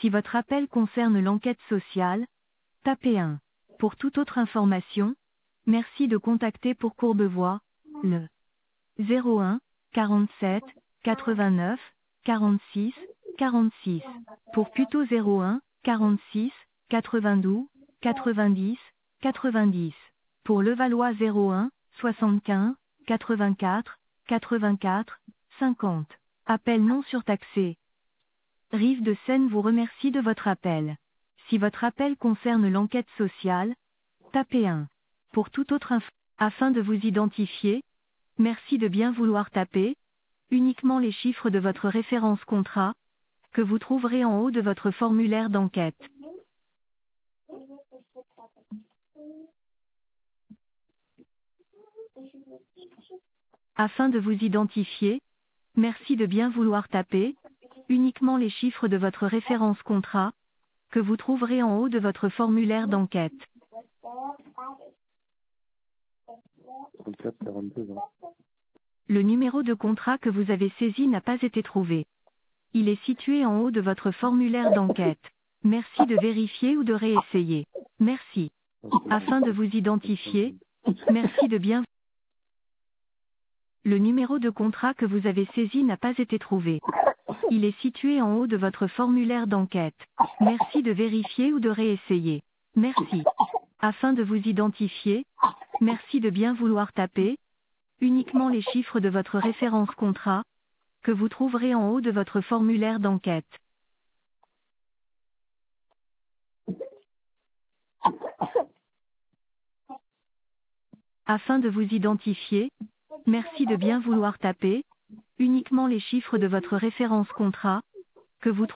Si votre appel concerne l'enquête sociale, tapez 1. Pour toute autre information, merci de contacter pour Courbevoie, le 01 47 89 46 46. Pour Puteaux 01 46 92 90 90. Pour Levallois 01 75 84 84 50. Appel non surtaxé. Rive de Seine vous remercie de votre appel. Si votre appel concerne l'enquête sociale, tapez 1. Pour toute autre info, afin de vous identifier, merci de bien vouloir taper uniquement les chiffres de votre référence contrat, que vous trouverez en haut de votre formulaire d'enquête. Afin de vous identifier, merci de bien vouloir taper uniquement les chiffres de votre référence contrat, que vous trouverez en haut de votre formulaire d'enquête. 34, 42 ans. Le numéro de contrat que vous avez saisi n'a pas été trouvé. Il est situé en haut de votre formulaire d'enquête. Merci de vérifier ou de réessayer. Merci. Afin de vous identifier, merci de bien. Le numéro de contrat que vous avez saisi n'a pas été trouvé. Il est situé en haut de votre formulaire d'enquête. Merci de vérifier ou de réessayer. Merci. Afin de vous identifier, merci de bien vouloir taper uniquement les chiffres de votre référence contrat, que vous trouverez en haut de votre formulaire d'enquête. Afin de vous identifier, merci de bien vouloir taper uniquement les chiffres de votre référence contrat, que vous